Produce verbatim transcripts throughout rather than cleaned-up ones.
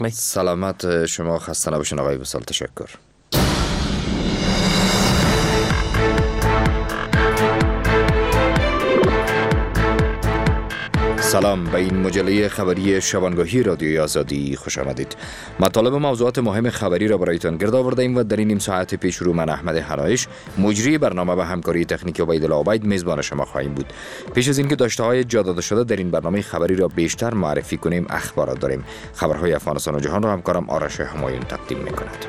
سلامت شما، خسته نباشین آقای وصال. تشکر. سلام، به این مجله خبری شبانگاهی رادیوی آزادی خوش آمدید. مطالب و موضوعات مهم خبری را برایتان گرد آورده ایم و در این نیم ساعت پیش رو من احمد حنایش، مجری برنامه و همکاری تکنیکی عبیدالله عبید میزبان شما خواهیم بود. پیش از اینکه داشته های جا داده شده در این برنامه خبری را بیشتر معرفی کنیم، اخبارات داریم. خبرهای افغانستان و جهان را همکارم آرش همایون تقدیم می‌کند.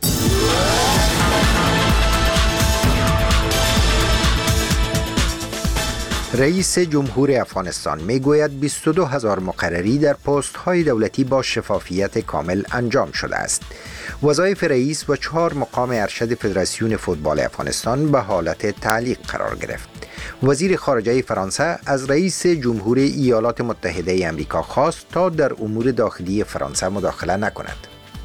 رئیس جمهور افغانستان میگوید بیست و دو هزار مقرری در پست های دولتی با شفافیت کامل انجام شده است. وظایف رئیس و چهار مقام ارشد فدراسیون فوتبال افغانستان به حالت تعلیق قرار گرفت. وزیر خارجه فرانسه از رئیس جمهور ایالات متحده آمریکا خواست تا در امور داخلی فرانسه مداخله نکند.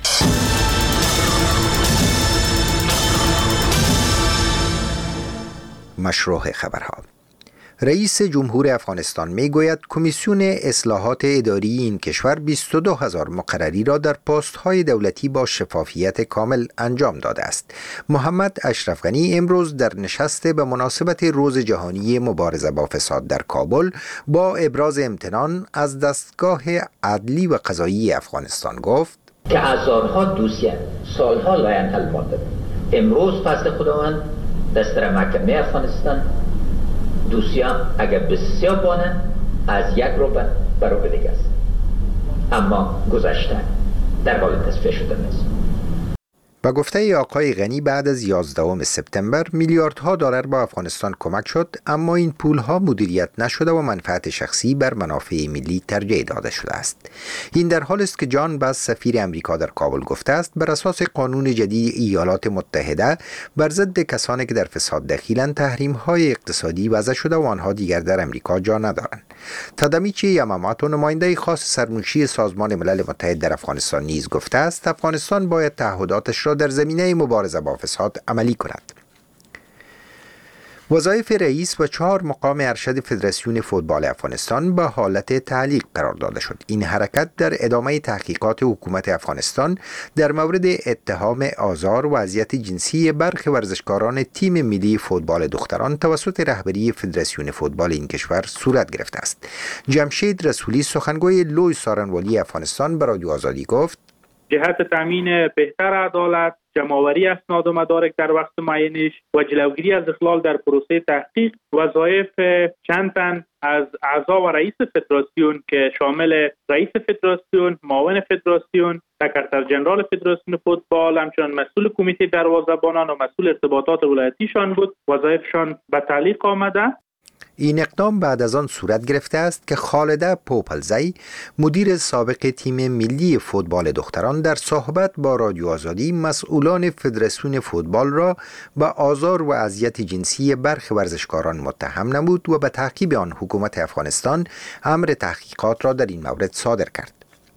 مشروع خبرها. رئیس جمهور افغانستان میگوید کمیسیون اصلاحات اداری این کشور بیست و دو هزار مقرری را در پست های دولتی با شفافیت کامل انجام داده است. محمد اشرف غنی امروز در نشست به مناسبت روز جهانی مبارزه با فساد در کابل با ابراز امتنان از دستگاه عدلی و قضایی افغانستان گفت که هزارها دوسیه سالها لاین حل مانده. امروز فضل خداوند دستر محکمه افغانستان دوسیان اگر بسیار بانه از یک رو برابر دیگه است، اما گذشته در حال تصفیه شده نیست. با گفته آقای غنی بعد از یازدهم سپتامبر میلیاردها دلار با افغانستان کمک شد، اما این پولها مدیریت نشده و منفعت شخصی بر منافع ملی ترجیح داده شده است. این در حالی است که جان باز سفیر امریکا در کابل گفته است بر اساس قانون جدید ایالات متحده بر ضد کسانی که در فساد دخیلند تحریم‌های اقتصادی وضع شده و آنها دیگر در امریکا جا ندارند. تادامیچی یاماماتو نماینده خاص سرمنشی سازمان ملل متحد در افغانستان نیز گفته است افغانستان باید تعهداتش را در زمینه مبارزه با فساد عملی کند. وظایف رئیس و چهار مقام ارشد فدراسیون فوتبال افغانستان به حالت تعلیق قرار داده شد. این حرکت در ادامه تحقیقات حکومت افغانستان در مورد اتهام آزار و اذیت جنسی برخی ورزشکاران تیم ملی فوتبال دختران توسط رهبری فدراسیون فوتبال این کشور صورت گرفته است. جمشید رسولی سخنگوی لوی سارنوالی افغانستان به رادیو آزادی گفت جهت تامین بهتر عدالت، جمع‌آوری اسناد و مدارک در وقت معینش و جلوگیری از اخلال در پروسه تحقیق، وظایف چند تن از اعضا و رئیس فدراسیون که شامل رئیس فدراسیون، معاون فدراسیون، سکرتر جنرال فدراسیون فوتبال، همچنین مسئول کمیته دروازه‌بانان و مسئول ارتباطات ولایتیشان بود، وظایفشان به تعلیق آمده. این اقدام بعد از آن صورت گرفته است که خالده پوپلزی، مدیر سابق تیم ملی فوتبال دختران، در صحبت با رادیو آزادی مسئولان فدراسیون فوتبال را به آزار و اذیت جنسی برخی ورزشکاران متهم نمود و به تعقیب آن حکومت افغانستان امر تحقیقات را در این مورد صادر کرد.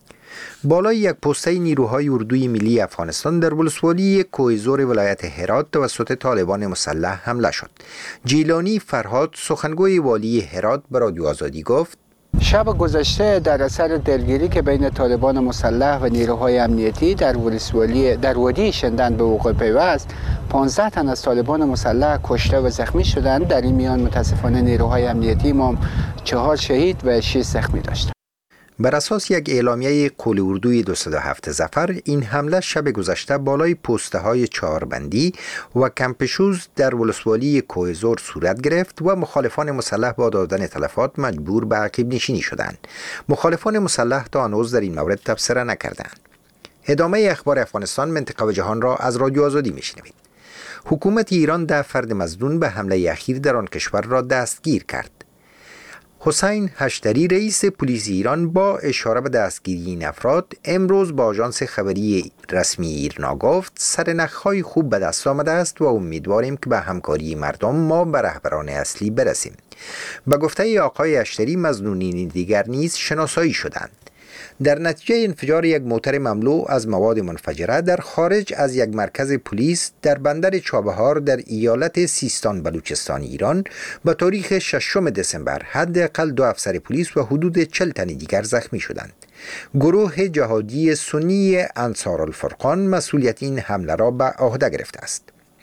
بالای یک پسته نیروهای اردوی ملی افغانستان در ولسوالی کوهزور ولایت هرات توسط طالبان مسلح حمله شد. جیلانی فرهاد سخنگوی والی هرات به رادیو آزادی گفت شب گذشته در اثر درگیری که بین طالبان مسلح و نیروهای امنیتی در ولسوالی در وادی شندن به وقوع پیوست، پانزده تن از طالبان مسلح کشته و زخمی شدند. در این میان متاسفانه نیروهای امنیتی ما چهار شهید و شش زخمی داشتند. بر اساس یک اعلامیه قول اردوی دویست و هفت ظفر، این حمله شب گذشته بالای پسته های چهاربندی و کمپشوز در ولسوالی کوهزور صورت گرفت و مخالفان مسلح با دادن تلفات مجبور به عقب نشینی شدند. مخالفان مسلح تا هنوز در این مورد تبصره نکردند. ادامه اخبار افغانستان، منطقه و جهان را از رادیو آزادی میشنوید. حکومت ایران ده فرد مظنون به حمله اخیر در آن کشور را دستگیر کرد. حسین هشتری رئیس پلیس ایران با اشاره به دستگیری این افراد امروز با آژانس خبری رسمی ایرنا گفت سرنخ‌های خوب به دست آمده است و امیدواریم که به همکاری مردم ما به رهبران اصلی برسیم. به گفته آقای هشتری مظنونین دیگر نیز شناسایی شدند. در نتیجه انفجار یک موتر مملو از مواد منفجره در خارج از یک مرکز پلیس در بندر چابهار در ایالت سیستان بلوچستان ایران به تاریخ ششم دسامبر حداقل دو افسر پلیس و حدود چهل تن دیگر زخمی شدند. گروه جهادی سنی انصار الفرقان مسئولیت این حمله را به عهده گرفته است.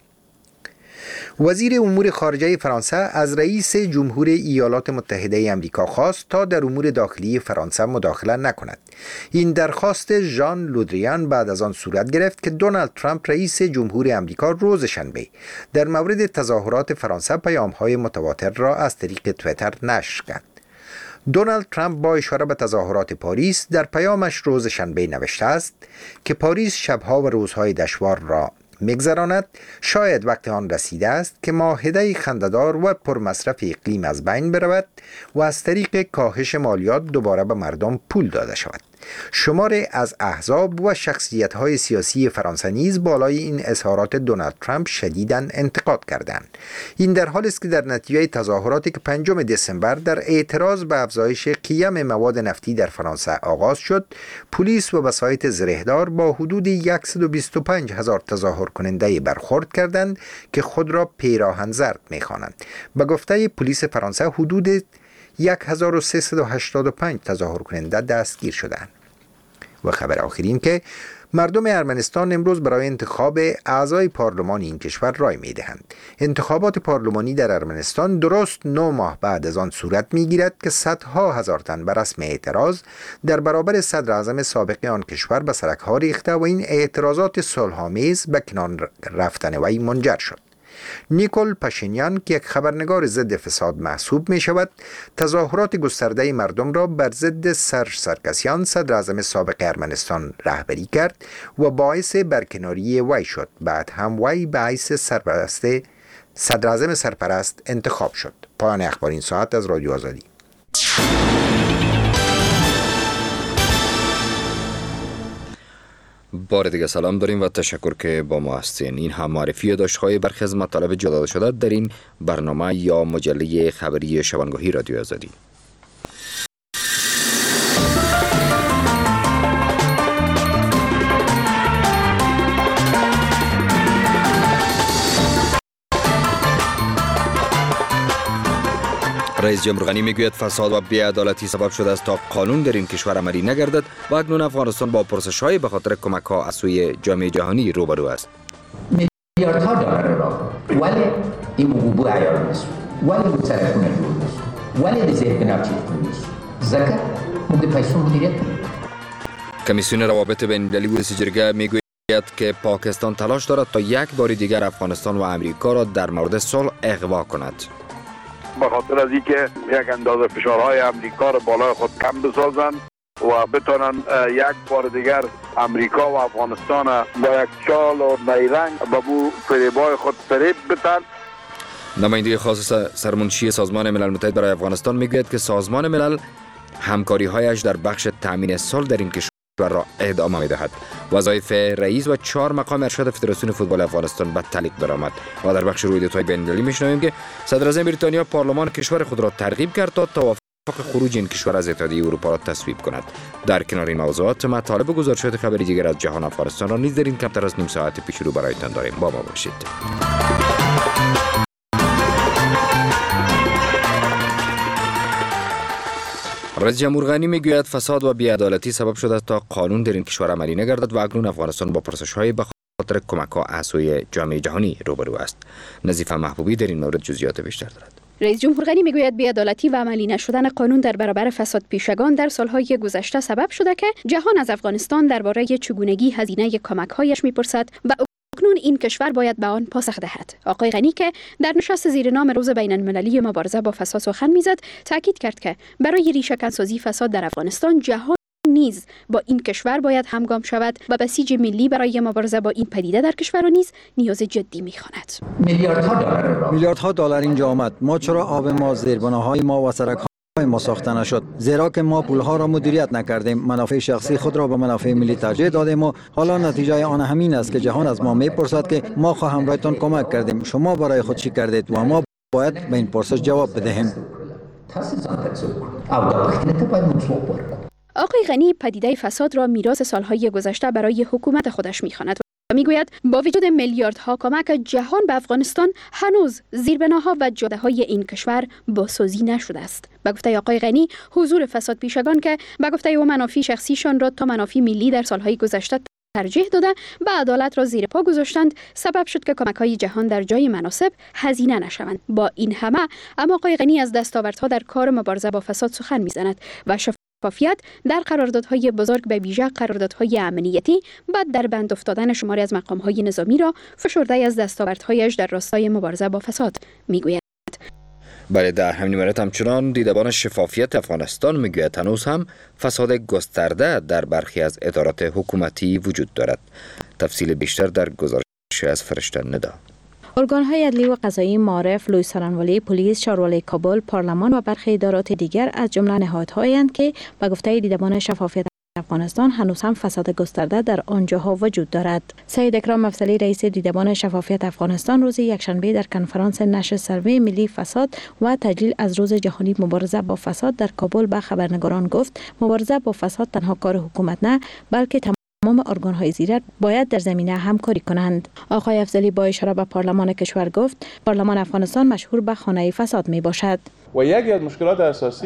وزیر امور خارجه فرانسه از رئیس جمهور ایالات متحده آمریکا خواست تا در امور داخلی فرانسه مداخله نکند. این درخواست ژان لودریان بعد از آن صورت گرفت که دونالد ترامپ رئیس جمهور آمریکا روز شنبه در مورد تظاهرات فرانسه پیام‌های متواتر را از طریق توییتر نشر کرد. دونالد ترامپ با اشاره به تظاهرات پاریس در پیامش روز شنبه نوشته است که پاریس شبها و روزهای دشوار را می‌گذراند. شاید وقت آن رسیده است که معاهده خنده‌دار و پرمصرف اقلیم از بین برود و از طریق کاهش مالیات دوباره به مردم پول داده شود. شماری از احزاب و شخصیت‌های سیاسی فرانسه نیز بالای این اظهارات دونالد ترامپ شدیداً انتقاد کردند. این در حالی است که در نتیجه تظاهراتی که پنجم دسامبر در اعتراض به افزایش قیم مواد نفتی در فرانسه آغاز شد، پلیس و وسایط زرهدار با حدود صد و بیست و پنج هزار تظاهر کننده برخورد کردند که خود را پیراهن زرد می‌خوانند. به گفته پلیس فرانسه حدود هزار و سیصد و هشتاد و پنج تظاهر کننده دستگیر شدند. و خبر آخرین که مردم ارمنستان امروز برای انتخاب اعضای پارلمان این کشور رای می دهند. انتخابات پارلمانی در ارمنستان درست نه ماه بعد از آن صورت می گیرد که صدها هزار تن بر رسم اعتراض در برابر صدر اعظم سابق آن کشور به سرک‌ها ریخته و این اعتراضات صلح‌آمیز به کنار رفتن وی منجر شد. نیکول پاشینیان که یک خبرنگار ضد فساد محسوب می شود، تظاهرات گسترده مردم را بر ضد سرژ سرکسیان صدر اعظم سابق ارمنستان رهبری کرد و باعث برکناری وی شد. بعد هم وی به حیث سرپرست صدر اعظم سرپرست انتخاب شد. پایان اخبار این ساعت از رادیو آزادی. بار دیگه سلام داریم و تشکر که با ما هستین. این هم معرفی داشتهای برخی از مطالب جدا شده در این برنامه یا مجله خبری شبانگاهی رادیو آزادی. رئیس جمهور غنی میگوید فساد و بی‌عدالتی سبب شده است تا قانون در این کشور عملی نگردد و اکنون افغانستان با پرسش‌های به خاطر کمک‌ها از سوی جامعه جهانی روبرو است. میلیاردها دلار را ولی این حقوق عیار نیست، ولی این سرکونه جور نیست، ولی این زیر نفچی نیست. زکر مگه پیسو مدیریت کمیسیون روابط بین‌المللی ورئیس جرگه میگوید که پاکستان تلاش دارد تا یک بار دیگر افغانستان و امریکا را در مورد صلح اغوا کند. به خاطر از اینکه یک اندازه فشارهای امریکا را بالای خود کم بسازند و بتونن یک بار دیگر امریکا و افغانستان با یک چال و نیرنگ به بو فریبای خود فریب بتن. نماینده خاص سرمنشی سازمان ملل متحد برای افغانستان میگوید که سازمان ملل همکاری‌هایش در بخش تامین صلح در این کشور را ادامه می‌دهد. وظایف رئیس و چهار مقام ارشد فدراسیون فوتبال افغانستان به تعلیق درآمد. و در بخش رویدادهای بین‌المللی می‌شنویم که صدر اعظم بریتانیا پارلمان کشور خود را ترغیب کرد تا توافق خروج این کشور از اتحادیه اروپا را تصویب کند. در کنار این موضوعات مطالب و گزارشات خبری دیگر از جهان افغانستان را نیز در این کمتر از نیم ساعت پیش رو برایتان داریم. با ما باشید. رئیس جمهور غنی میگوید فساد و بی‌عدالتی سبب شده تا قانون در این کشور عملی نگردد و اکنون افغانستان با پرسش‌های به خاطر کمک‌ها از سوی جامعه جهانی روبرو است. نظیفه محبوبی در این مورد جزئیات بیشتر دارد. رئیس جمهور غنی میگوید بی‌عدالتی و عملی نشدن قانون در برابر فساد پیشگان در سالهای گذشته سبب شده که جهان از افغانستان درباره چگونگی هزینه کمک‌هایش میپرسد و اکنون این کشور باید به آن پاسخ دهد. آقای غنی که در نشست زیر نام روز بین المللی مبارزه با فساد سخن میزد، تاکید کرد که برای ریشه‌کنسازی فساد در افغانستان جهان نیز با این کشور باید همگام شود و بسیج ملی برای مبارزه با این پدیده در کشور نیز نیاز جدی می‌خواند. میلیاردها دلار میلیاردها دلار اینجا آمد. ما چرا آب ما، زیربناهای ما و سرک‌های ما ساخته نشد؟ زیرا که ما پولها را مدیریت نکردیم، منافع شخصی خود را به منافع ملی ترجیح دادیم و حالا نتیجه آن همین است که جهان از ما میپرسد که ما خواهم برایتان کمک کردیم، شما برای خود چی کردید؟ و ما باید به این پرسش جواب بدهیم. آقای غنی پدیده فساد را میراث سالهای گذشته برای حکومت خودش می‌خواند و میگوید با وجود میلیاردها کمک جهان به افغانستان هنوز زیربناها و جاده‌های این کشور بازسازی نشده است. به گفته آقای غنی حضور فساد پیشگان که به گفته او منافع شخصیشان را تا منافع ملی در سالهای گذشته ترجیح داده به عدالت را زیر پا گذاشتند، سبب شد که کمک‌های جهان در جای مناسب هزینه نشوند. با این همه اما آقای غنی از دستاوردها در کار مبارزه با فساد سخن می‌زند و شفافیت در قراردادهای بزرگ به ویژه قراردادهای امنیتی بعد در بند افتادن شماری از مقام‌های نظامی را فشرده از دستاوردهایش در راستای مبارزه با فساد می‌گوید. بله، در همین مورد همچنان دیدبان شفافیت افغانستان میگوید هنوز هم فساد گسترده در برخی از ادارات حکومتی وجود دارد. تفصیل بیشتر در گزارش از فرشته ندا. ارگان‌های عدلی و قضایی معارف، لوی سارنوالی پلیس، شاروالی کابل، پارلمان و برخی ادارات دیگر از جمله نهادهایند که به گفته دیدبان شفافیت افغانستان هنوز هم فساد گسترده در آنجاها وجود دارد. سید اکرام مفصلی رئیس دیدبان شفافیت افغانستان روز یکشنبه در کنفرانس نشر سروی ملی فساد و تجلیل از روز جهانی مبارزه با فساد در کابل به خبرنگاران گفت مبارزه با فساد تنها کار حکومت نه بلکه تمام ارگان‌های زیر باید در زمینه همکاری کنند. آقای افضلی با اشاره به پارلمان کشور گفت پارلمان افغانستان مشهور به خانه فساد می باشد و یکی از مشکلات اساسی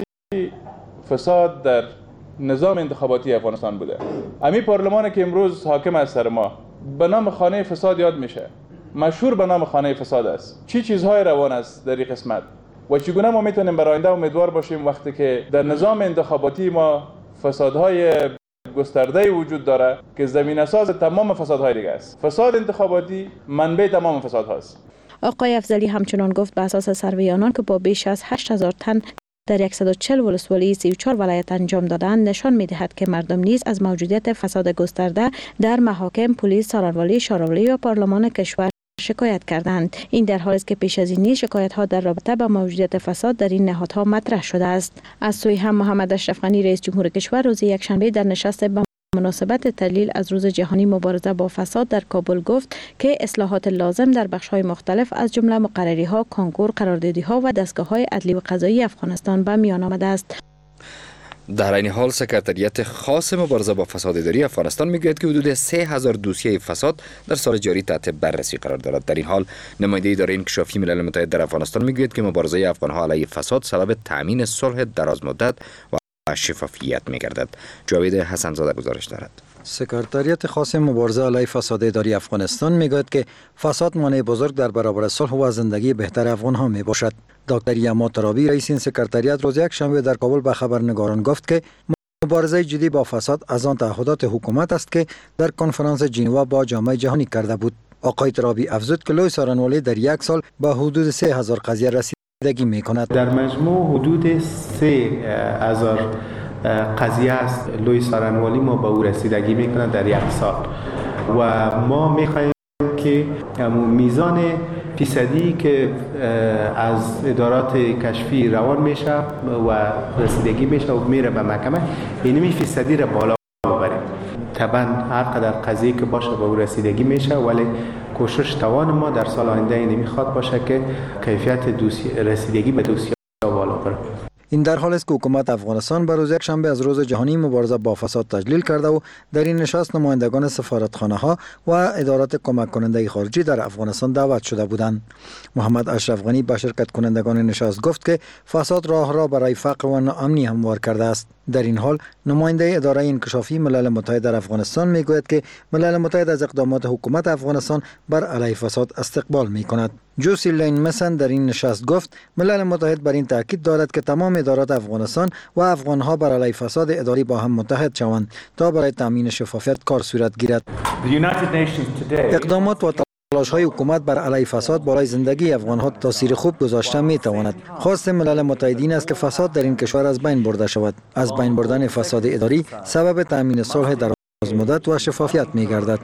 فساد در نظام انتخاباتی افغانستان بوده. امی پارلمانی که امروز حاکم است سر ما به نام خانه فساد یاد میشه، مشهور به نام خانه فساد است. چی چیزهای روان است در این قسمت و چگونه ما میتونیم برای آینده امیدوار باشیم وقتی که در نظام انتخاباتی ما فسادهای گسترده وجود داره که زمینه ساز تمام فسادهای دیگه است. فساد انتخاباتی منبع تمام فسادهاست. آقای افضلی همچنان گفت به اساس سروی آنان که با بیش از هشت هزار تن در صد و چهل ولسوالی سی و چهار ولایت انجام دادن نشان می‌دهد که مردم نیز از موجودیت فساد گسترده در محاکم، پلیس، سارنوالی، شاروالی و پارلمان کشور شکایت کردند. این در حالی است که پیش از این نیز شکایت‌ها در رابطه با موجودیت فساد در این نهادها مطرح شده است. از سوی هم محمد اشرف غنی رئیس جمهور کشور روز یکشنبه در نشست به مناسبت تجلیل از روز جهانی مبارزه با فساد در کابل گفت که اصلاحات لازم در بخش‌های مختلف از جمله مقرری‌ها، کانکور، قراردادی‌ها و دستگاه‌های عدلی و قضایی افغانستان به میان آمده است. در این حال سکرتریت خاص مبارزه با فساد اداری افغانستان میگوید که حدود سه هزار دوسیه فساد در سال جاری تحت بررسی قرار دارد. در این حال نماینده اداره انکشافی ملل متحد در افغانستان میگوید که مبارزه افغان‌ها علیه فساد سبب تأمین صلح درازمدت و شفافیت می‌گردد. جاوید حسن‌زاده گزارش دارد. سکرتریت خاص مبارزه علیه فساد اداری افغانستان میگوید که فساد مانع بزرگ در برابر صلح و زندگی بهتر افغان‌ها میباشد. دکتر یما ترابی رئیس این سکرتریت روز یکشنبه در کابل به خبرنگاران گفت که مبارزه جدی با فساد از آن تعهدات حکومت است که در کنفرانس ژنوا با جامعه جهانی کرده بود. آقای ترابی افزود که لوی سارنوالی در یک سال به حدود سه هزار قضیه رسیدگی میکند. در مجموع حدود سه هزار قضیه است لوی سارنوالی ما به او رسیدگی میکنه در یک سال و ما میخواهیم که میزان فیصدی که از ادارات کشفی روان میشه و رسیدگی میشه و میره به محکمه اینمی فیصدی را بالا ببریم. طبعا هر قدر قضیه که باشه به او رسیدگی میشه ولی کوشش توان ما در سال آینده اینمی میخواد باشه که کیفیت رسیدگی به دوسیه بالا بره. این در حال است که حکومت افغانستان به روز یکشنبه از روز جهانی مبارزه با فساد تجلیل کرده و در این نشست نمایندگان سفارتخانه‌ها و ادارات کمک کننده خارجی در افغانستان دعوت شده بودند. محمد اشرف غنی به شرکت کنندگان نشست گفت که فساد راه را برای فقر و ناامنی هموار کرده است. در این حال نماینده اداره انکشافی ملل متحد در افغانستان میگوید که ملل متحد از اقدامات حکومت افغانستان بر علیه فساد استقبال میکند. جوسی لین مسن در این نشست گفت ملل متحد بر این تاکید دارد که تمام ادارات افغانستان و افغانها بر علیه فساد اداری با هم متحد شوند تا برای تامین شفافیت کار صورت گیرد. اقدامات و تلاش‌های حکومت بر علیه فساد برای زندگی افغان‌ها تاثیر خوب گذاشته می‌تواند. خواست ملل متحد این است که فساد در این کشور از بین برده شود. از بین بردن فساد اداری سبب تامین صلح درازمدت و شفافیت می‌گردد.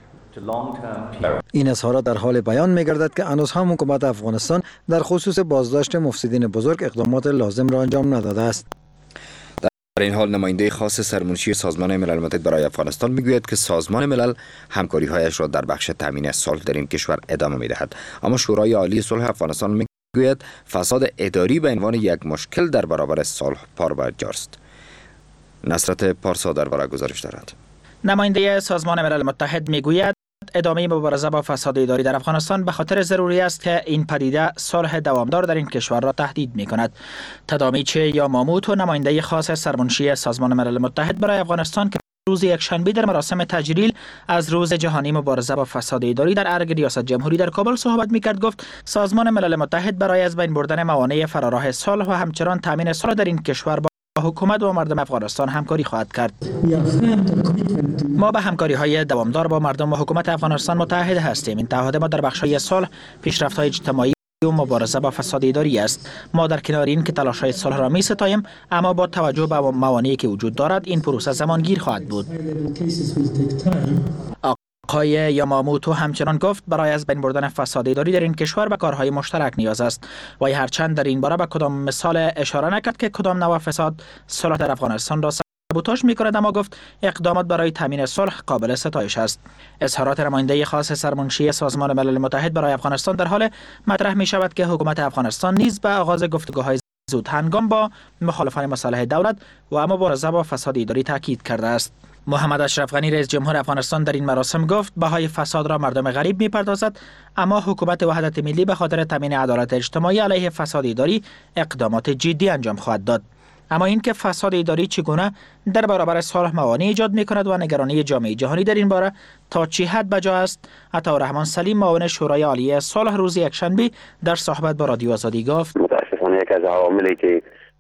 این اظهارات در حال بیان می‌گردد که هنوز هم حکومت افغانستان در خصوص بازداشت مفسدین بزرگ اقدامات لازم را انجام نداده است. در این حال نماینده خاص سرمنشی سازمان ملل متحد برای افغانستان میگوید که سازمان ملل همکاری‌هایش را در بخش تامین صلح در این کشور ادامه می‌دهد، اما شورای عالی صلح افغانستان میگوید فساد اداری به عنوان یک مشکل در برابر صلح پابرجا است. نصرت پارسا درباره گزارش دارد. نماینده سازمان ملل متحد میگوید ادامه مبارزه با فساد اداری در افغانستان به خاطر ضروری است که این پدیده صلح دوامدار در این کشور را تهدید می کند. تدامیچه یا ماموتو، نماینده خاص سرمنشی سازمان ملل متحد برای افغانستان که روز یکشنبه در مراسم تجلیل از روز جهانی مبارزه با فساد اداری در ارگ ریاست جمهوری در کابل صحبت می‌کرد، گفت سازمان ملل متحد برای از بین بردن موانع فراراه صلح و همچنان تامین صلح در این کشور با حکومت و مردم افغانستان همکاری خواهد کرد. ما به همکاری های دوامدار با مردم و حکومت افغانستان متحد هستیم. این تعهد ما در بخش‌های صلح، پیشرفت‌های اجتماعی و مبارزه با فساد اداری است. ما در کنار این که تلاش‌های صلح را می‌ستاییم، اما با توجه به موانعی که وجود دارد این پروسه زمانگیر خواهد بود. آقای یاماموتو همچنان گفت برای از بین بردن فساد اداری در این کشور به کارهای مشترک نیاز است. و هرچند در این باره به کدام مثال اشاره نکرد که کدام نوع فساد صلح در افغانستان را سابوتاژ می‌کند، اما گفت اقدامات برای تامین صلح قابل ستایش است. اظهارات نماینده خاص سرمنشی سازمان ملل متحد برای افغانستان در حال مطرح می‌شود که حکومت افغانستان نیز به آغاز گفتگوهای زود هنگام با مخالفان مصالح دولت و مبارزه با فساد اداری تاکید کرده است. محمد اشرف غنی رئیس جمهور افغانستان در این مراسم گفت بهای فساد را مردم غریب می‌پردازد، اما حکومت وحدت ملی به خاطر تامین عدالت اجتماعی علیه فساد اداری اقدامات جدی انجام خواهد داد. اما اینکه فساد اداری چگونه در برابر صلح موانع ایجاد می‌کند و نگرانی جامعه جهانی در این باره تا چه حد بجا است، عطاالرحمن سلیم معاون شورای عالی صلح روز یکشنبه در صحبت با رادیو آزادی گفت متاسفانه یک از عواملی که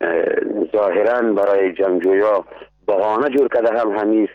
ظاهراً برای جنگجویا بهانه جور کرده هم همیست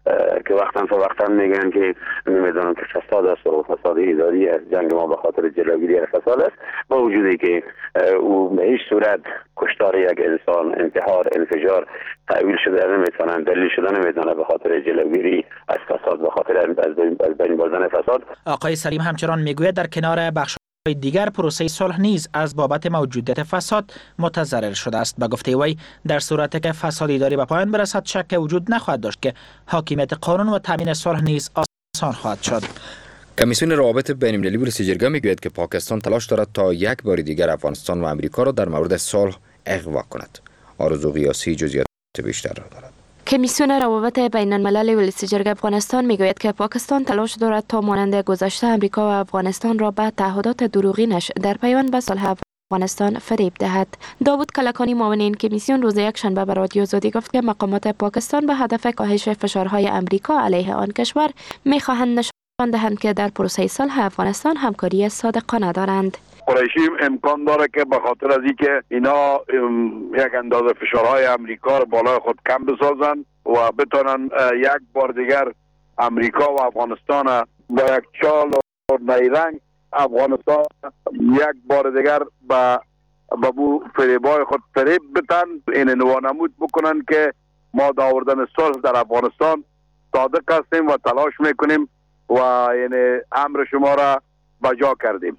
که وقتا فوقتا میگن که نمیدونم که فساد است و فساد اداری است، جنگ ما به خاطر جلوگیری از فساد است، با وجودی که او به هیچ صورت کشتار یک انسان، انتحار، انفجار تأویل شده نمیتونن، دلیل شده نمیتونه به خاطر جلوگیری از فساد، به خاطر از بین بردن فساد. آقای سلیم همچنان میگوید در کنار بخش دیگر پروسه صلح نیز از بابت موجودیت فساد متضرر شده است. به گفته وی در صورتی که فساد اداری به پایان برسد شک وجود نخواهد داشت که حاکمیت قانون و تامین صلح نیز آسان خواهد شد. کمیسیون روابط بین‌المللی پلیس جرگه میگوید که پاکستان تلاش دارد تا یک بار دیگر افغانستان و امریکا را در مورد صلح اغوا کند. آرزو قیاسی جزئیات بیشتر را دارد. کمیسیون روابط بین الملل ولایت جرگه افغانستان میگوید که پاکستان تلاش دارد تا مانند گذشته امریکا و افغانستان را به تعهدات دروغینش در پیوند به صلح افغانستان فریب دهد. داوود کلکانی معاون این کمیسیون روز یکشنبه به رادیو آزادی گفت که مقامات پاکستان به هدف کاهش فشارهای امریکا علیه آن کشور میخواهند نشان دهند که در پروسه صلح افغانستان همکاری صادقانه دارند. قریشی امکان داره که به خاطر از اینکه اینا یک اندازه فشارهای امریکا رو بالای خود کم بسازن و بتونن یک بار دیگر امریکا و افغانستان با یک چال و نیرنگ افغانستان یک بار دیگر به به بو فریبای خود فریب بتن، این نوانمود بکنن که ما داوردن صلح در افغانستان صادق هستیم و تلاش میکنیم و یعنی امر شما را بجا کردیم.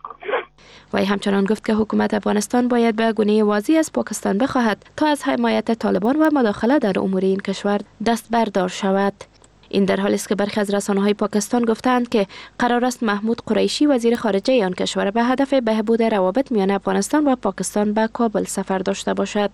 وی همچنان گفت که حکومت افغانستان باید به گونه واضح از پاکستان بخواهد تا از حمایت طالبان و مداخله در امور این کشور دست بردار شود. این در حالی است که برخی از رسانه‌های پاکستان گفتند که قرار است محمود قریشی وزیر خارجه آن کشور به هدف بهبود روابط میان افغانستان و پاکستان به کابل سفر داشته باشد.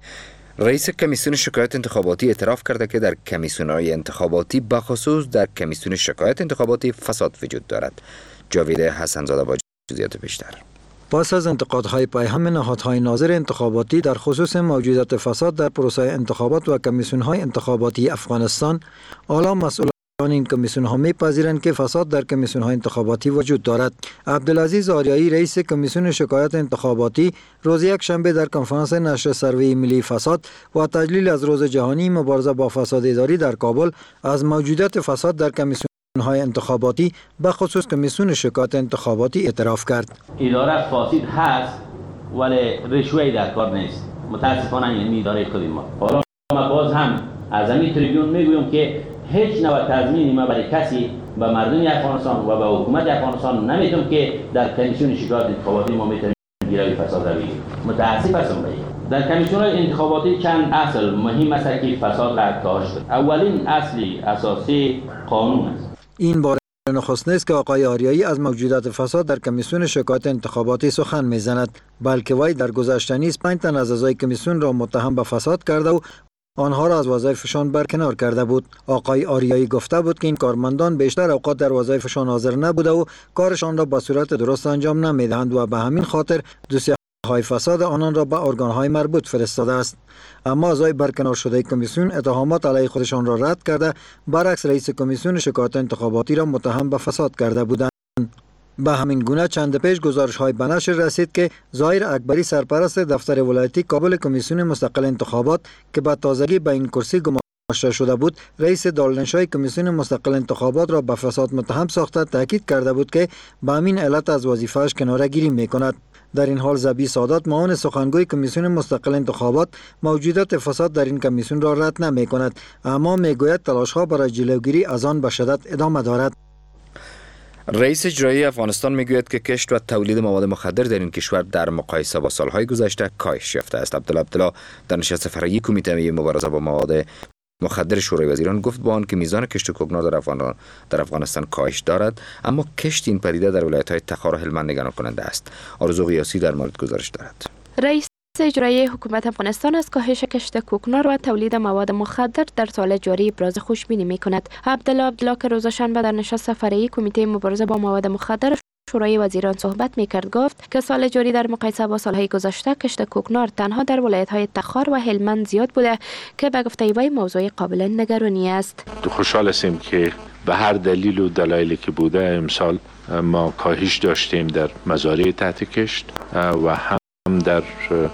رئیس کمیسیون شکایت انتخاباتی اعتراف کرده که در کمیسیون‌های انتخاباتی بخصوص در کمیسیون شکایت انتخاباتی فساد وجود دارد. جاوید حسن‌زاده با جزئیات بیشتر. پس از انتقادهای پیهم نهادهای ناظر انتخاباتی در خصوص موجودیت فساد در پروسه انتخابات و کمیسیون‌های انتخاباتی افغانستان، اعلی مسئولان این کمیسیون‌ها می‌پذیرند که فساد در کمیسیون‌های انتخاباتی وجود دارد. عبدالعزیز آریایی رئیس کمیسیون شکایت انتخاباتی روز یکشنبه در کنفرانس نشر سروی ملی فساد و تجلیل از روز جهانی مبارزه با فساد اداری در کابل از موجودیت فساد در کمیسیون های انتخاباتی به خصوص کمیسیون شکایت انتخاباتی اعتراف کرد. اداره فاسد هست ولی رشوه‌ای در کار نیست. متاسفانه این اداره خود ما. حالا ما باز هم از همین تریبیون میگویم که هیچ نوع تضمینی ما برای کسی به مردم افغانستان و به حکومت افغانستان نمیدیم که در کمیسیون شکایت انتخاباتی ما میتونیم گیروی فساد رو بگیریم. متاسف هستم به در کمیسیون انتخاباتی چند اصل مهم است که فساد را کاهش کنند. اولین اصلی اساسی قانون است. این بار نخست نیست که آقای آریایی از موجودیت فساد در کمیسیون شکایت انتخاباتی سخن میزند، بلکه وی در گذشته نیز پنج تن از اعضای کمیسیون را متهم به فساد کرده و آنها را از وظایفشان برکنار کرده بود. آقای آریایی گفته بود که این کارمندان بیشتر اوقات در وظایفشان حاضر نبوده و کارشان را به صورت درست انجام نمیدهند و به همین خاطر دوسیه های فساد آنان را به ارگان‌های مربوط فرستاده است. اما اعضای برکنار شده کمیسیون اتهامات علیه خودشان را رد کرده، برعکس رئیس کمیسیون شکایات انتخاباتی را متهم به فساد کرده بودند. به همین گونه چند پیش گزارش‌های به نشر رسید که ظاهر اکبری سرپرست دفتر ولایتی کابل کمیسیون مستقل انتخابات که به تازگی به این کرسی گماشته شده بود، رئیس دالنشای کمیسیون مستقل انتخابات را به فساد متهم ساخته تاکید کرده بود که به همین علت از وظیفه‌اش کناره‌گیری می‌کند. در این حال زبی سادات معاون سخنگوی کمیسیون مستقل انتخابات موجودیت فساد در این کمیسیون را رد نمی‌کند، اما می‌گوید تلاش‌ها برای جلوگیری از آن به شدت ادامه دارد. رئیس اجرایی افغانستان میگوید که کشت و تولید مواد مخدر در این کشور در مقایسه با سالهای گذشته کاهش یافته است. عبدالله عبدالله در نشست فرعی کمیته مبارزه با مواد مخدر شورای وزیران گفت با آنکه میزان کشت کوکنار در افغانستان در افغانستان کاهش دارد، اما کشت این پدیده در ولایت‌های تخار و هلمند نگران کننده است. آرزو قیاسی در مورد گزارش دارد. رئیس اجرایی حکومت افغانستان از کاهش کشت کوکنار و تولید مواد مخدر در سال جاری ابراز خوشبینی می‌کند. عبدالله عبدالله که روز شنبه در نشست فرعی کمیته مبارزه با مواد مخدر شورای وزیران صحبت می‌کرد گفت که سال جاری در مقایسه با سالهای گذشته کشت کوکنار تنها در ولایت‌های تخار و هلمند زیاد بوده که به گفته وی موضوع قابل نگرانی است. خوشحال هستیم که به هر دلیل و دلایلی که بوده امسال ما کاهش داشتیم در مزارع تحت کشت و هم در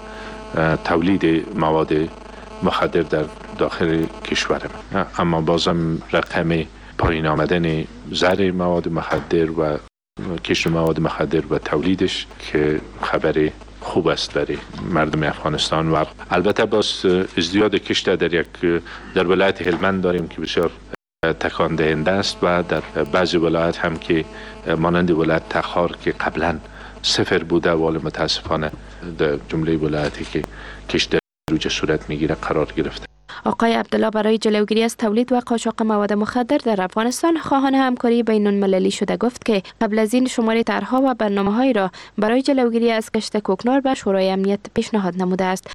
تولید مواد مخدر در داخل کشورم. اما بازم رقم پایین آمدن زر مواد مخدر و کشت مواد مخدر و تولیدش که خبر خوب است برای مردم افغانستان و البته باز ازدیاد کشت در یک در ولایت هلمند داریم که بسیار تکان دهنده است و در بعضی ولایت هم که مانند ولایت تخار که قبلا صفر بوده ولی متاسفانه در جمله ولایتی که کشت در روج صورت میگیره قرار گرفته. آقای عبدالله برای جلوگیری از تولید و قاچاق مواد مخدر در افغانستان خواهان همکاری بین المللی شده گفت که قبل از این شمار طرح‌ها و برنامه‌هایی را برای جلوگیری از کشت کوکنار به شورای امنیت پیشنهاد نموده است.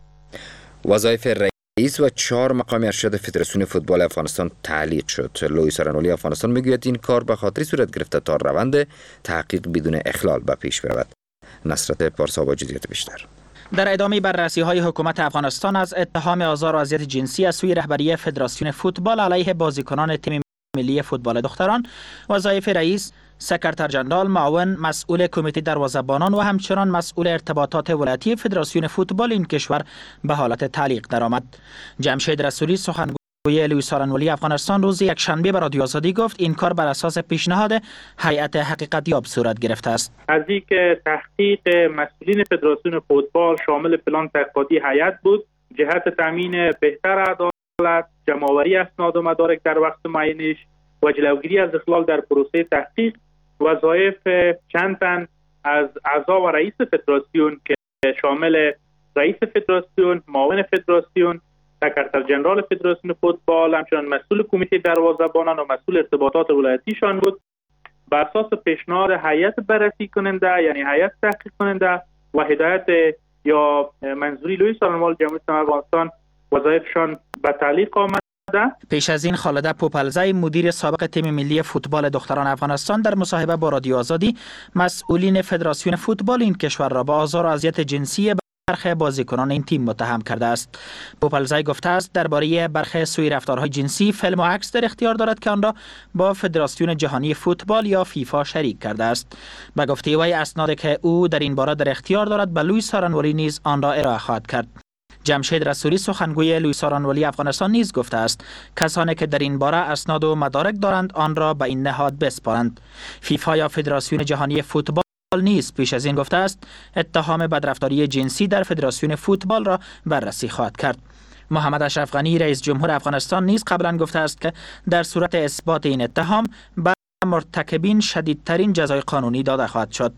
وظایف رئیس و چهار مقام ارشد فدراسیون فوتبال افغانستان تعلیق شد. لوئیس آرنوالی افغانستان میگوید این کار به خاطر صورت گرفته تا روند تحقیق بدون اخلال به پیش برود. نصرت پارسا با جزئیات بیشتر. در ادامه بررسی های حکومت افغانستان از اتهام آزار و اذیت جنسی از سوی رهبری فدراسیون فوتبال علیه بازیکنان تیم ملی فوتبال دختران، وظایف رئیس، سکرتر جنرال، معاون مسئول کمیته دروازه‌بانان و همچنان مسئول ارتباطات ولایتی فدراسیون فوتبال این کشور به حالت تعلیق درآمد. جمشید رسولی سخنگوی لوئیس آرنوالی افغانستان روز یکشنبه به رادیو آزادی گفت این کار بر اساس پیشنهاد هیئت حقیقت یاب صورت گرفته است. از اینکه تحقیق مسئولین فدراسیون فوتبال شامل پلان تحقیقاتی هیئت بود، جهت تامین بهتر عدالت، جمع‌آوری اسناد و مدارک در وقت معینش و جلوگیری از اخلال در پروسه تحقیق، وظایف چند تن از اعضا و رئیس فدراسیون که شامل رئیس فدراسیون، معاون فدراسیون، سکرتر جنرال فدراسیون فوتبال، همچنان مسئول کمیته دروازه‌بانان و مسئول ارتباطات ولایتیشان بود، بر اساس پیشنهاد هیئت بررسی کننده یعنی هیئت تحقیق کننده و هدایت یا منظوری لوئیس آرنوالی جمهوری اسلامی افغانستان وظایفشان به تعلیق آمده. پیش از این خالده پوپلزی مدیر سابق تیم ملی فوتبال دختران افغانستان در مصاحبه با رادیو آزادی مسئولین فدراسیون فوتبال این کشور را با آزار و اذیت جنسی برخی بازیکنان این تیم متهم کرده است. پوپلزی گفته است درباره برخی سوء رفتارهای جنسی فیلم و عکس در اختیار دارد که آن را با فدراسیون جهانی فوتبال یا فیفا شریک کرده است. به گفته وی اسنادی که او در این باره در اختیار دارد به لوئیس آرنوالی نیز آن را ارائه خواهد کرد. جمشید رسولی سخنگوی لوئیس آرنوالی افغانستان نیز گفته است کسانی که در این باره اسناد و مدارک دارند آن را به این نهاد بسپارند. فیفا یا فدراسیون جهانی فوتبال نیز پیش از این گفته است اتهام بدرفتاری جنسی در فدراسیون فوتبال را بررسی خواهد کرد. محمد اشرف غنی رئیس جمهور افغانستان نیز قبلا گفته است که در صورت اثبات این اتهام به مرتکبین شدیدترین جزای قانونی داده خواهد شد.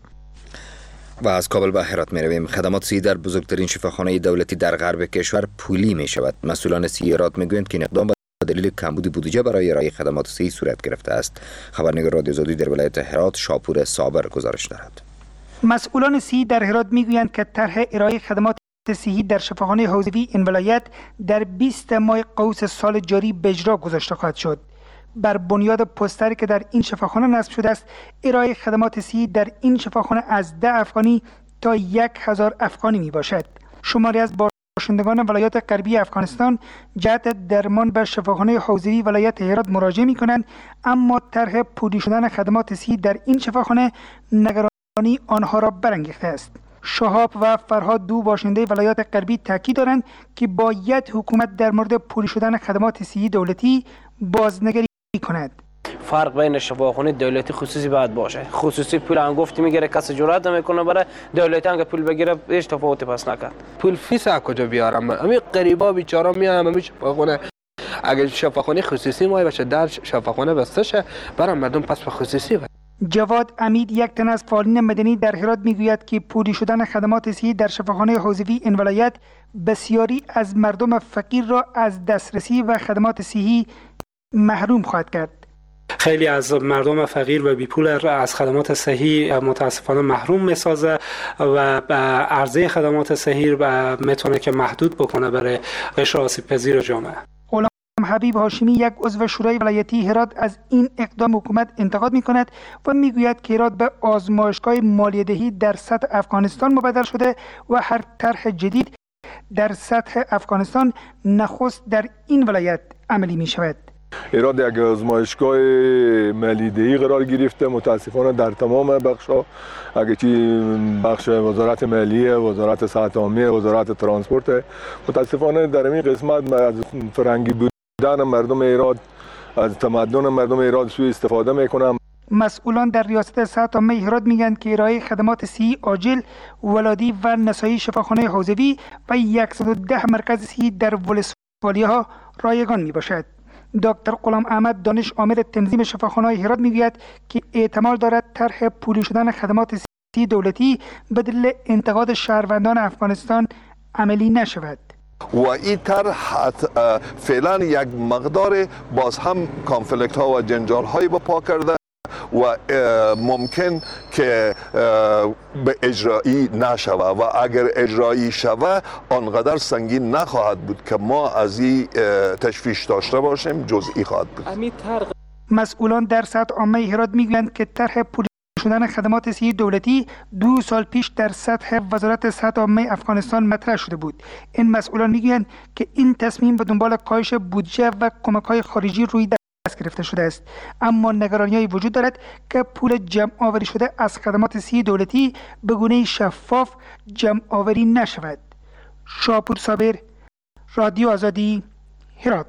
و از کابل به هرات می رویم. خدمات صحی در بزرگترین شفاخانه دولتی در غرب کشور پولی می شود. مسئولان صحی هرات می گویند که این اقدام به دلیل کمبود بودجه برای ارائه خدمات صحی صورت گرفته است. خبرنگار رادیو آزادی در ولایت هرات شاپور صابر گزارش دارد. مسئولان صحی در هرات می گویند که طرح ارائه خدمات صحی در شفاخانه حوزوی این ولایت در بیست ماه قوس سال جاری به اجرا گذاشته خواهد شد. بر بنیاد پستری که در این شفاخانه نصب شده است، ارائه خدمات صحی در این شفاخانه از ده افغانی تا یک هزار افغانی می باشد. شماری از باشندگان ولایات غربی افغانستان جهت درمان به شفاخانه حوزوی ولایت هرات مراجعه می کنند، اما طرح پولی شدن خدمات صحی در این شفاخانه نگرانی آنها را برانگیخته است. شهاب و فرهاد، دو باشنده ولایات غربی، تاکید دارند که باید حکومت در مورد پولی شدن خدمات صحی دولتی بازنگری کند. فرق بین شفاخانه دولتی خصوصی باید باشه. خصوصی پول انگفتی میگیره، کسی جرئت نمیکنه برای دولتی هم که پول بگیره هیچ تفاوتی پس نکرد. پول فیس از کجا بیارم؟ همین غریبا بیچارا میام همین شفاخانه، اگر شفاخانه خصوصی ما باشه در شفاخانه بسته شه برای مردم پس به خصوصی باشه. جواد امید، یک تن از فعالین مدنی در هرات، میگوید که پولی شدن خدمات صحی در شفاخانه حوزوی این ولایت بسیاری از مردم فقیر را از دسترسی و خدمات صحی محروم خواهد کرد. خیلی از مردم فقیر و بیپول از خدمات صحی متاسفانه محروم میسازه و عرضه خدمات صحی میتونه که محدود بکنه برای قشر آسیب پذیر جامعه. غلام حبیب هاشمی، یک عضو شورای ولایتی هرات، از این اقدام حکومت انتقاد میکند و میگوید که هرات به آزمایشگاه مالیه‌دهی در سطح افغانستان مبدل شده و هر طرح جدید در سطح افغانستان نخست در این ولایت عملی می شود. هرات یک آزمایشگاه مالیه‌دهی قرار گرفته، متاسفانه در تمام بخش‌ها، اگه چی بخش وزارت مالیه، وزارت صحت عامه، وزارت ترانسپورت، متاسفانه در این قسمت از فرهنگی بودن مردم هرات، از تمدن مردم هرات سوء استفاده میکنن. مسئولان در ریاست صحت عامه هرات میگن که ارائه خدمات صحی عاجل، ولادی و نسایی شفاخانه حوزوی و صد و ده مرکز صحی در ولسوالی‌ها رایگان می باشد. دکتر غلام احمد، دانش آمر تنظیم شفاخانه هرات، میگوید که احتمال دارد طرح پولی شدن خدمات صحی دولتی به دلیل انتقاد شهروندان افغانستان عملی نشود. و این طرح فعلا یک مقدار باز هم کانفلیکت ها و جنجال های بپا کرده و ممکن که به اجرایی نشوه و اگر اجرایی شوه آنقدر سنگین نخواهد بود که ما از این تشویش داشته باشیم، جزئی خواهد بود. مسئولان در سطح عامه هرات میگویند که طرح پولی شدن خدمات صحی دولتی دو سال پیش در سطح وزارت صحت عامه افغانستان مطرح شده بود. این مسئولان میگویند که این تصمیم به دنبال کاهش بودجه و کمک‌های خارجی روی دست گرفته شده است، اما نگرانی‌هایی وجود دارد که پول جمع آوری شده از خدمات صحی دولتی به گونه شفاف جمع آوری نشود. شاپور صابر، رادیو آزادی، هرات.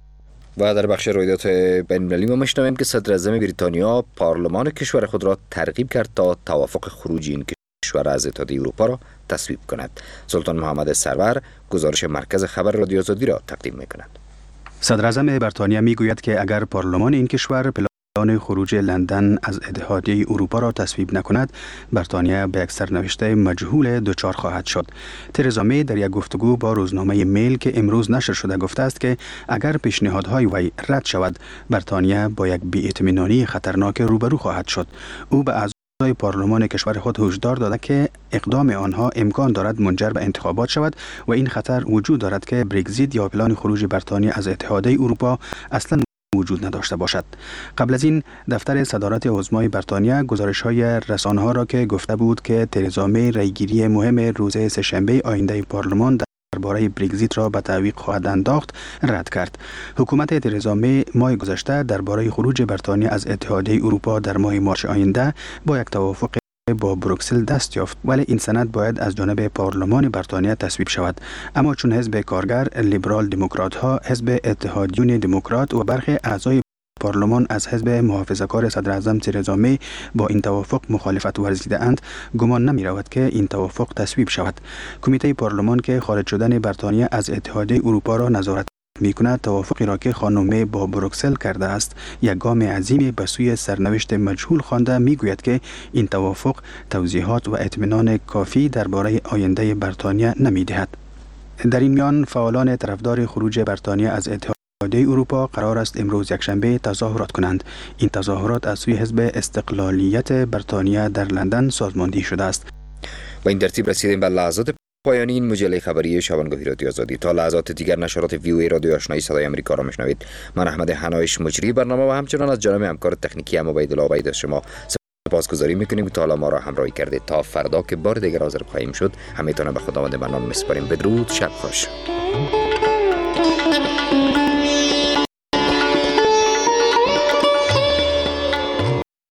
و در بخش رویدات بین‌المللی ما میشنویم که صدر اعظم بریتانیا پارلمان کشور خود را ترغیب کرد تا توافق خروج این کشور از اتحادیه اروپا را تصویب کند. سلطان محمد سرور گزارش مرکز خبر رادیو آزادی را تقدیم می‌کند. صدر اعظم بریتانیا میگوید که اگر پارلمان این کشور پلان خروج لندن از اتحادیه اروپا را تصویب نکند، بریتانیا به یک سرنوشت مجهول دچار خواهد شد. ترزا می در یک گفتگو با روزنامه میل که امروز نشر شده گفته است که اگر پیشنهادهای وی رد شود، بریتانیا با یک بی‌اطمینانی خطرناک روبرو خواهد شد. او به اعضای پارلمان کشور خود هشدار داده که اقدام آنها امکان دارد منجر به انتخابات شود و این خطر وجود دارد که برگزیت یا پلان خروج بریتانیا از اتحادیه اروپا اصلا وجود نداشته باشد. قبل از این دفتر صدارت عظمای بریتانیا گزارش‌های رسانه‌ها را که گفته بود که ترزا می رایگیری مهم روز سه‌شنبه آینده پارلمان درباره برگزیت را به تعویق خواهد انداخت رد کرد. حکومت ترزا می ماه گذشته درباره خروج بریتانیا از اتحادیه اروپا در ماه مارچ آینده با یک توافق با بروکسل دست یافت، ولی این سند باید از جانب پارلمان بریتانیا تصویب شود. اما چون حزب کارگر، لیبرال دموکرات ها، حزب اتحادیون دموکرات و برخی اعضای پارلمان از حزب محافظه‌کار صدر اعظم ترزا می با این توافق مخالفت ورزیده اند، گمان نمی رود که این توافق تصویب شود. کمیته پارلمان که خارج شدن بریتانیا از اتحادیه اروپا را نظارت می کند، توافقی را که خانم می با بروکسل کرده است یک گام عظیمی به سوی سرنوشت مجهول خوانده، می گوید که این توافق توضیحات و اطمینان کافی درباره آینده بریتانیا نمی دهد. در این میان فعالان طرفدار خروج بریتانیا از اتحادیه اروپا قرار است امروز یکشنبه تظاهرات کنند. این تظاهرات از سوی حزب استقلالیت بریتانیا در لندن سازماندهی شده است. و این ترتیب رسیدیم به لحظات پایانی این مجله خبری شبانگاهی رادیو آزادی. تا لحظات دیگر نشرات وی او ای رادیو آشنایی صدای آمریکا را میشنوید. من احمد حنایش مجری برنامه و همچنان از جانب همکار تکنیکی ام عبیدالله عبید از شما سپاسگزاری میکنیم که تا حالا ما را همراهی کردید. تا فردا که بار دیگر حاضر خواهیم شد، همتون به خداوند منان میسپاریم. بدرود، شب خوش.